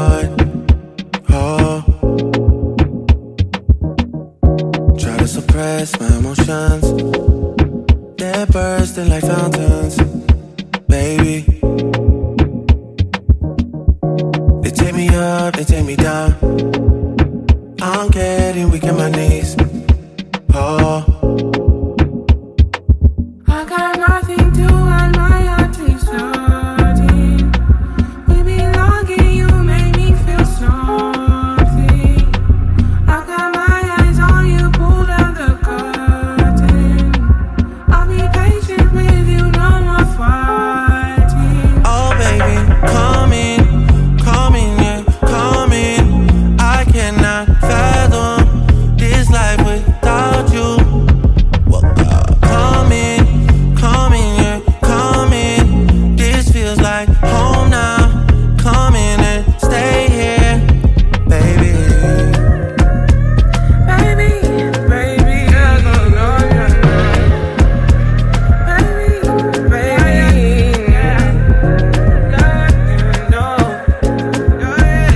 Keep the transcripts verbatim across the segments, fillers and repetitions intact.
heart. Oh, try to suppress my emotions. They're bursting like fountains, baby. They take me up, they take me down. I'm getting weak in my knees. Oh, I got nothing to hide, my heart is hurting. We belong and you make me feel something. I got my eyes on you, pull down the curtain. I'll be patient with you, no more fighting. oh baby, come in, come in, yeah, come in. I cannot fathom this life without you. Well, uh, come in, come in, yeah, come in. This feels like home now. Come in and stay here, baby. Baby, baby, yeah, no, no, no, no. Baby, baby, yeah, no, no,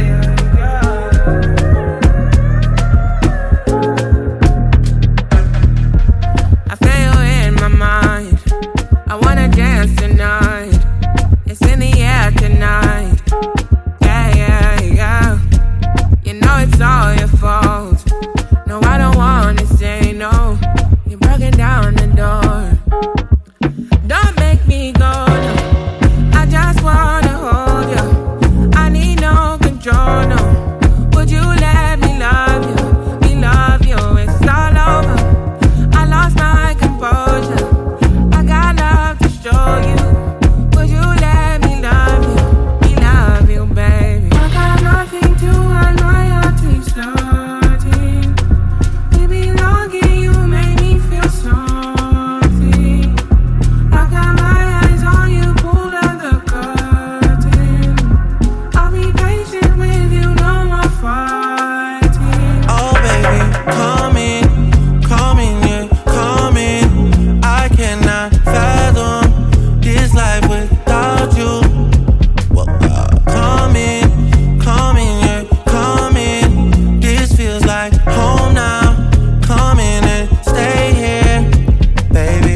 I feel in my mind. I wanna dance tonight. It's in the air tonight. Yeah, yeah, yeah. You know it's all your fault. No, I don't wanna say no. You're breaking down the door. Don't make me go. No. I just wanna hold you. I need no control. No. Would you let me love you? Me love you. It's all over. I lost my composure. I got love to show you. Would you let me love you? Me love you, baby. I got nothing to hide, my heart is hurting. We belong and you make me feel something. I got my eyes on you, pull down the curtain. I'll be patient with you, no more fighting. Oh baby, come in, come in, yeah, come in. I cannot fathom this life without you. Well, uh, come in, come in, yeah, come in. This feels like home now. Come in and stay here, baby.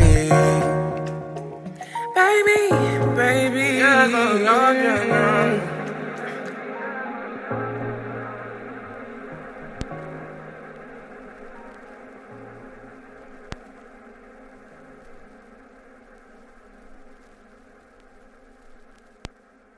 Baby, baby, yeah, no, no, no, no.